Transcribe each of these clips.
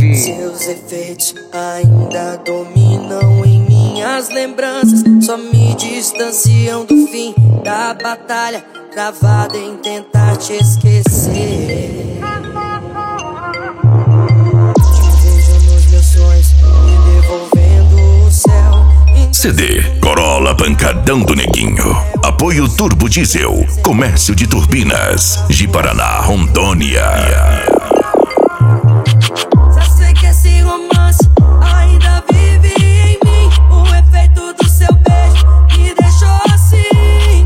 Vive. Seus efeitos ainda dominam em minhas lembranças, só me distanciam do fim da batalha, travada em tentar te esquecer. Te vejo nos meus sonhos, me devolvendo o céu. CD Corolla Pancadão do Neguinho. Apoio Turbo Diesel. Comércio de Turbinas. De Paraná, Rondônia. Já sei que esse romance ainda vive em mim. O efeito do seu beijo me deixou assim.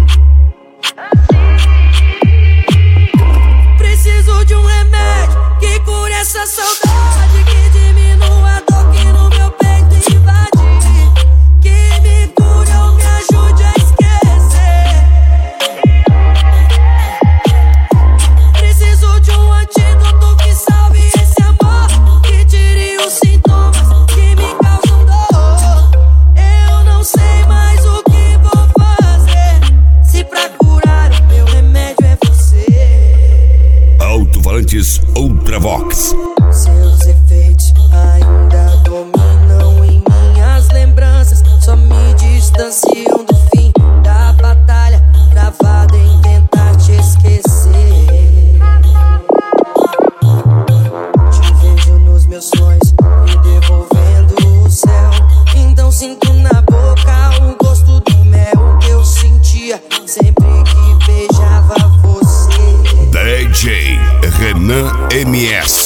Preciso de um remédio que cure essa saudade, que diminua a dor que no meu peito invade, que me cure ou me ajude a esquecer. Preciso de um antídoto que salve esse amor, que tire os sintomas que me causam dor. Eu não sei mais o que vou fazer, se pra curar o meu remédio é você. Alto-falantes Ultravox. Seus efeitos ainda dominam em minhas lembranças, só me distanciam do fim da batalha, travada em tentar te esquecer. Te vejo nos meus sonhos, me devolvendo o céu. Então sinto na boca o gosto do mel que eu sentia sempre que beijava você. DJ Renan MS.